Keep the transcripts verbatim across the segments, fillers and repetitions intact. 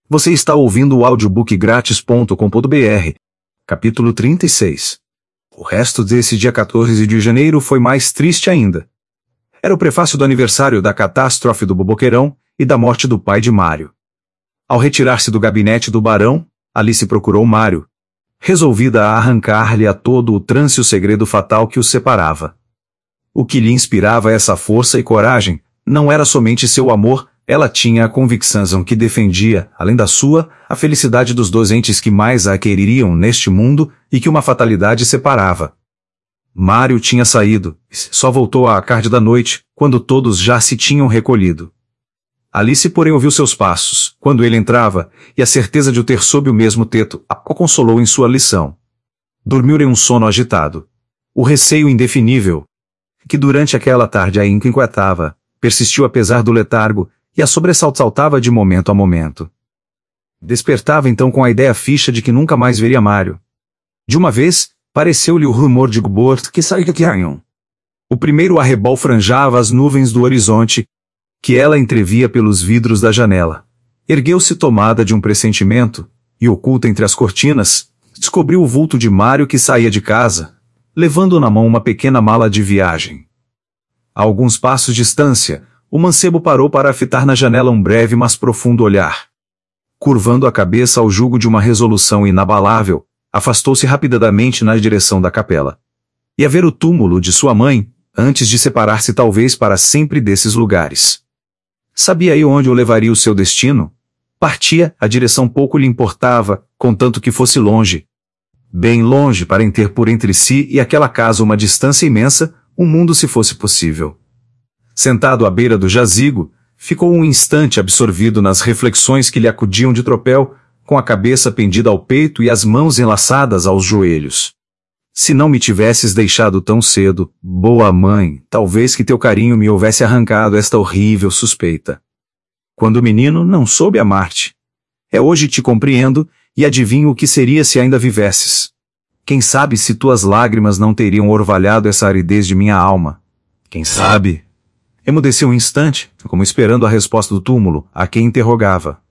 Você está ouvindo o audiobook grátis ponto com ponto br. Capítulo trinta e seis. O resto desse dia quatorze de janeiro foi mais triste ainda. Era o prefácio do aniversário da catástrofe do Boboqueirão e da morte do pai de Mário. Ao retirar-se do gabinete do barão, Alice procurou Mário, resolvida a arrancar-lhe a todo o trance o segredo fatal que os separava. O que lhe inspirava essa força e coragem não era somente seu amor. Ela tinha a convicção que defendia, além da sua, a felicidade dos dois entes que mais a quereriam neste mundo e que uma fatalidade separava. Mário tinha saído, só voltou à tarde da noite, quando todos já se tinham recolhido. Alice, porém, ouviu seus passos, quando ele entrava, e a certeza de o ter sob o mesmo teto a consolou em sua lição. Dormiu em um sono agitado. O receio indefinível, que durante aquela tarde a inquietava, persistiu apesar do letargo, e a sobressaltava de momento a momento. Despertava então com a ideia fixa de que nunca mais veria Mário. De uma vez, pareceu-lhe o rumor de Gubort que saía que iam. O primeiro arrebol franjava as nuvens do horizonte, que ela entrevia pelos vidros da janela. Ergueu-se tomada de um pressentimento, e oculta entre as cortinas, descobriu o vulto de Mário que saía de casa, levando na mão uma pequena mala de viagem. A alguns passos de distância, o mancebo parou para fitar na janela um breve mas profundo olhar. Curvando a cabeça ao julgo de uma resolução inabalável, afastou-se rapidamente na direção da capela. Ia ver o túmulo de sua mãe, antes de separar-se talvez para sempre desses lugares. Sabia aí onde o levaria o seu destino? Partia, a direção pouco lhe importava, contanto que fosse longe. Bem longe para ter por entre si e aquela casa uma distância imensa, um mundo se fosse possível. Sentado à beira do jazigo, ficou um instante absorvido nas reflexões que lhe acudiam de tropel, com a cabeça pendida ao peito e as mãos enlaçadas aos joelhos. Se não me tivesses deixado tão cedo, boa mãe, talvez que teu carinho me houvesse arrancado esta horrível suspeita. Quando menino, não soube amar-te. É hoje te compreendo, e adivinho o que seria se ainda vivesses. Quem sabe se tuas lágrimas não teriam orvalhado essa aridez de minha alma? Quem sabe? Emudeceu um instante, como esperando a resposta do túmulo, a quem interrogava.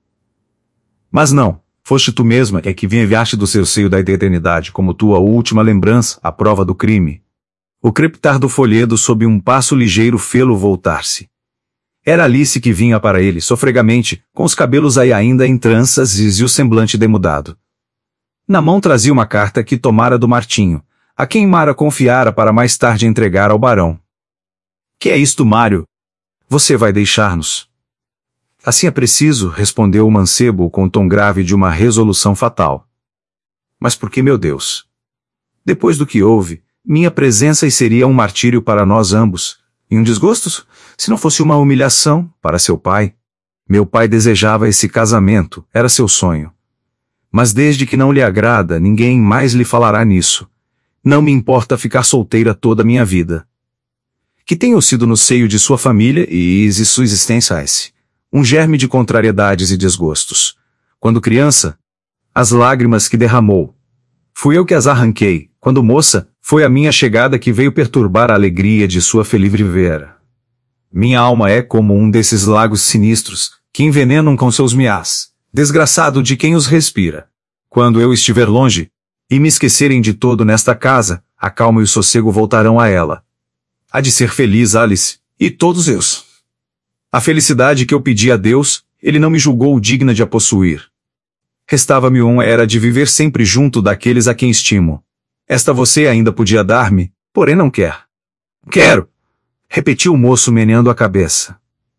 Mas não, foste tu mesma é que enviaste do seu seio da eternidade como tua última lembrança, a prova do crime. O crepitar do folhedo sob um passo ligeiro fê-lo voltar-se. Era Alice que vinha para ele, sofregamente, com os cabelos aí ainda em tranças e o semblante demudado. Na mão trazia uma carta que tomara do Martinho, a quem Mara confiara para mais tarde entregar ao barão. Que é isto, Mário? Você vai deixar-nos? Assim é preciso, respondeu o mancebo com o tom grave de uma resolução fatal. Mas por que, meu Deus? Depois do que houve, minha presença seria um martírio para nós ambos, e um desgosto, se não fosse uma humilhação, para seu pai. Meu pai desejava esse casamento, era seu sonho. Mas desde que não lhe agrada, ninguém mais lhe falará nisso. Não me importa ficar solteira toda a minha vida. Que tenho sido no seio de sua família e e sua existência esse, um germe de contrariedades e desgostos. Quando criança, as lágrimas que derramou. Fui eu que as arranquei, quando moça, foi a minha chegada que veio perturbar a alegria de sua feliz viver. Minha alma é como um desses lagos sinistros, que envenenam com seus miás, desgraçado de quem os respira. Quando eu estiver longe, e me esquecerem de todo nesta casa, a calma e o sossego voltarão a ela. Há de ser feliz Alice, e todos eu. A felicidade que eu pedi a Deus, ele não me julgou digna de a possuir. Restava-me um era de viver sempre junto daqueles a quem estimo. Esta você ainda podia dar-me, porém não quer. Quero! Repetiu o moço meneando a cabeça.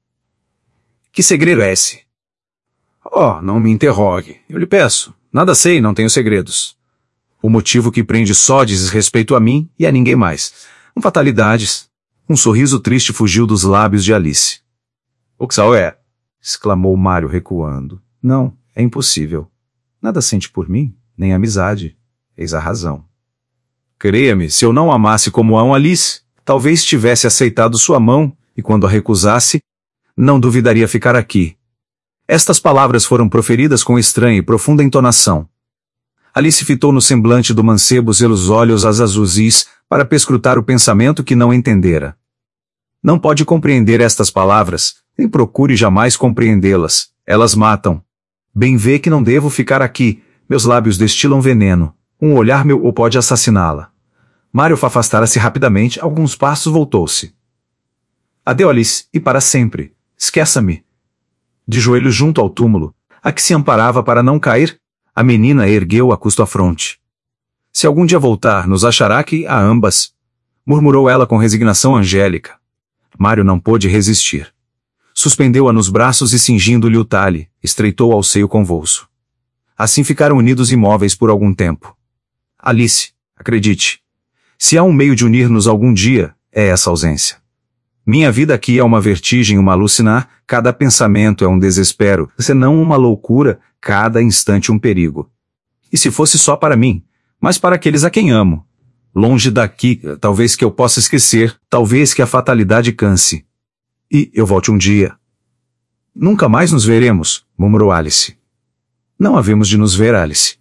Que segredo é esse? Oh, não me interrogue, eu lhe peço. Nada sei, não tenho segredos. O motivo que prende só diz respeito a mim e a ninguém mais. Fatalidades. Um sorriso triste fugiu dos lábios de Alice. O que sal é? Exclamou Mário recuando. Não, é impossível. Nada sente por mim, nem amizade. Eis a razão. Creia-me, se eu não amasse como amo Alice, talvez tivesse aceitado sua mão, e quando a recusasse, não duvidaria ficar aqui. Estas palavras foram proferidas com estranha e profunda entonação. Alice fitou no semblante do mancebo os olhos azuis, para perscrutar o pensamento que não entendera. Não pode compreender estas palavras, nem procure jamais compreendê-las, elas matam. Bem vê que não devo ficar aqui, meus lábios destilam veneno, um olhar meu ou pode assassiná-la. Mário afastara-se rapidamente, alguns passos voltou-se. Adeu, Alice, e para sempre. Esqueça-me. De joelhos junto ao túmulo, a que se amparava para não cair, a menina ergueu a custo a fronte. Se algum dia voltar, nos achará aqui a ambas, murmurou ela com resignação angélica. Mário não pôde resistir. Suspendeu-a nos braços e cingindo-lhe o talhe, estreitou ao seio convulso. Assim ficaram unidos imóveis por algum tempo. Alice, acredite, se há um meio de unir-nos algum dia, é essa ausência. Minha vida aqui é uma vertigem, uma alucinar, cada pensamento é um desespero, senão uma loucura, cada instante um perigo. E se fosse só para mim, mas para aqueles a quem amo. Longe daqui, talvez que eu possa esquecer, talvez que a fatalidade canse. E eu volte um dia. Nunca mais nos veremos, murmurou Alice. Não havemos de nos ver, Alice.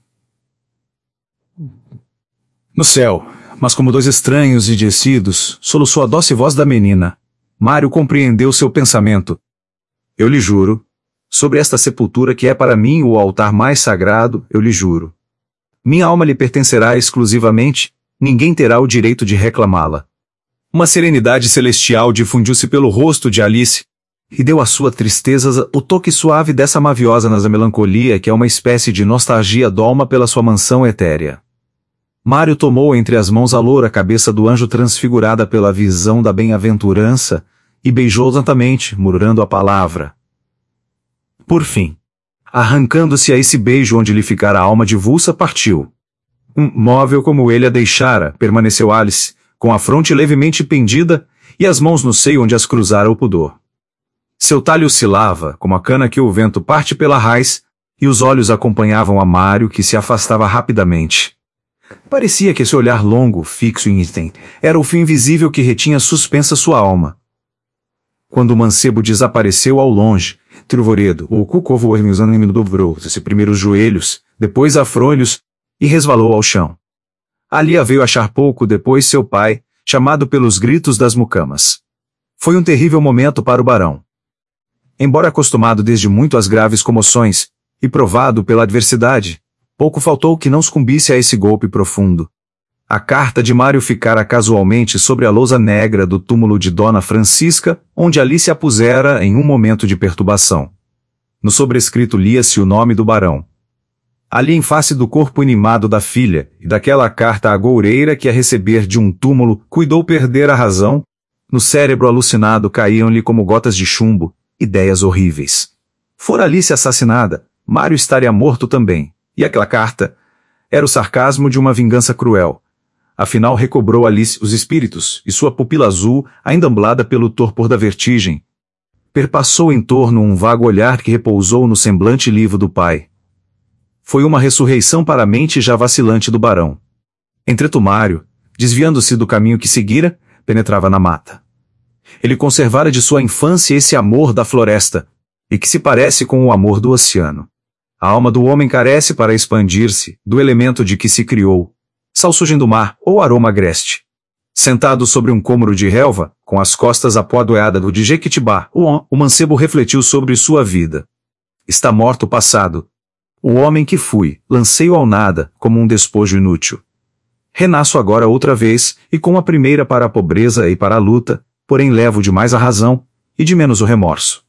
No céu, mas como dois estranhos e descidos, soluçou a doce voz da menina. Mário compreendeu seu pensamento. Eu lhe juro, sobre esta sepultura que é para mim o altar mais sagrado, eu lhe juro. Minha alma lhe pertencerá exclusivamente, ninguém terá o direito de reclamá-la. Uma serenidade celestial difundiu-se pelo rosto de Alice, e deu à sua tristeza o toque suave dessa maviosa nasa melancolia que é uma espécie de nostalgia dolma pela sua mansão etérea. Mário tomou entre as mãos a loura cabeça do anjo transfigurada pela visão da bem-aventurança e beijou lentamente, murmurando a palavra. Por fim, arrancando-se a esse beijo onde lhe ficara a alma divulsa, partiu. Um móvel como ele a deixara, permaneceu Alice, com a fronte levemente pendida e as mãos no seio onde as cruzara o pudor. Seu talhe oscilava, como a cana que o vento parte pela raiz, e os olhos acompanhavam a Mário, que se afastava rapidamente. Parecia que esse olhar longo, fixo e item, era o fio invisível que retinha suspensa sua alma. Quando o mancebo desapareceu ao longe, Trivoredo, o cucovo ormizânime dobrou-se primeiro os joelhos, depois afronhos, e resvalou ao chão. Ali a veio achar pouco depois seu pai, chamado pelos gritos das mucamas. Foi um terrível momento para o barão. Embora acostumado desde muito às graves comoções, e provado pela adversidade, pouco faltou que não sucumbisse a esse golpe profundo. A carta de Mário ficara casualmente sobre a lousa negra do túmulo de Dona Francisca, onde Alice a pusera em um momento de perturbação. No sobrescrito lia-se o nome do barão. Ali em face do corpo inimado da filha, e daquela carta agoureira que a receber de um túmulo cuidou perder a razão, no cérebro alucinado caíam-lhe como gotas de chumbo, ideias horríveis. Fora Alice assassinada, Mário estaria morto também. E aquela carta era o sarcasmo de uma vingança cruel. Afinal recobrou Alice os espíritos, e sua pupila azul, ainda amblada pelo torpor da vertigem, perpassou em torno um vago olhar que repousou no semblante livo do pai. Foi uma ressurreição para a mente já vacilante do barão. Entretanto Mário, desviando-se do caminho que seguira, penetrava na mata. Ele conservara de sua infância esse amor da floresta, e que se parece com o amor do oceano. A alma do homem carece para expandir-se, do elemento de que se criou, salsugem do mar ou aroma agreste. Sentado sobre um cômoro de relva, com as costas apoadoeadas do de Jequitibá, o, o mancebo refletiu sobre sua vida. Está morto o passado. O homem que fui, lancei-o ao nada, como um despojo inútil. Renasço agora outra vez, e com a primeira para a pobreza e para a luta, porém levo de mais a razão, e de menos o remorso.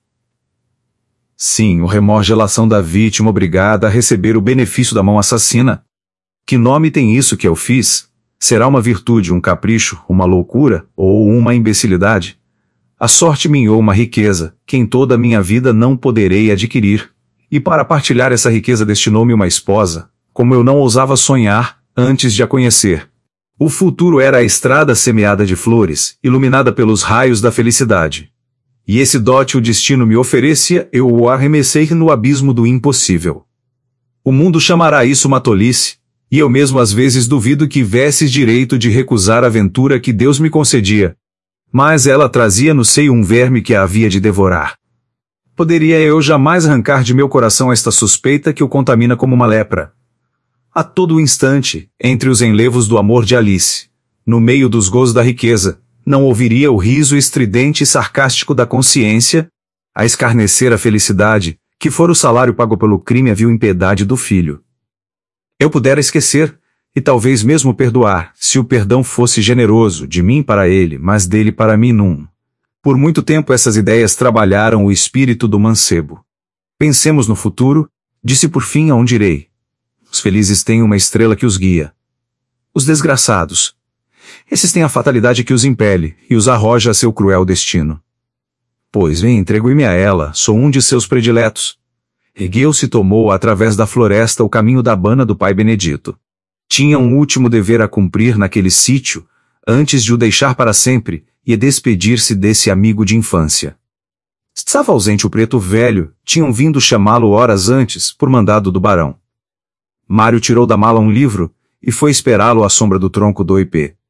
Sim, o remorgelação da vítima obrigada a receber o benefício da mão assassina. Que nome tem isso que eu fiz? Será uma virtude, um capricho, uma loucura, ou uma imbecilidade? A sorte me enhou uma riqueza, que em toda a minha vida não poderei adquirir. E para partilhar essa riqueza destinou-me uma esposa, como eu não ousava sonhar, antes de a conhecer. O futuro era a estrada semeada de flores, iluminada pelos raios da felicidade. E esse dote o destino me oferecia, eu o arremessei no abismo do impossível. O mundo chamará isso uma tolice, e eu mesmo às vezes duvido que tivesse direito de recusar a aventura que Deus me concedia. Mas ela trazia no seio um verme que a havia de devorar. Poderia eu jamais arrancar de meu coração esta suspeita que o contamina como uma lepra? A todo instante, entre os enlevos do amor de Alice, no meio dos gozos da riqueza, não ouviria o riso estridente e sarcástico da consciência, a escarnecer a felicidade, que fora o salário pago pelo crime a vil impiedade do filho. Eu pudera esquecer, e talvez mesmo perdoar, se o perdão fosse generoso, de mim para ele, mas dele para mim num. Por muito tempo essas ideias trabalharam o espírito do mancebo. Pensemos no futuro, disse por fim aonde irei. Os felizes têm uma estrela que os guia. Os desgraçados. Esses têm a fatalidade que os impele, e os arroja a seu cruel destino. Pois vem, entrego-me a ela, sou um de seus prediletos. Ergueu-se e tomou através da floresta o caminho da bana do pai Benedito. Tinha um último dever a cumprir naquele sítio, antes de o deixar para sempre, e despedir-se desse amigo de infância. Estava ausente o preto velho, tinham vindo chamá-lo horas antes, por mandado do barão. Mário tirou da mala um livro, e foi esperá-lo à sombra do tronco do ipê.